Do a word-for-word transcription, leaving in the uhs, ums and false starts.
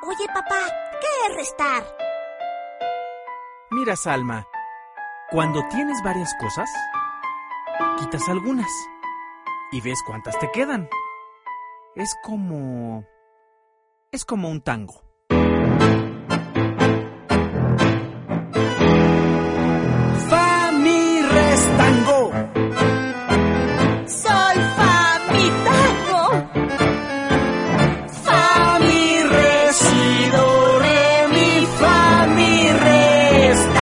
Oye, papá, ¿qué es restar? Mira, Salma, cuando tienes varias cosas, quitas algunas y ves cuántas te quedan. Es como... es como un tango.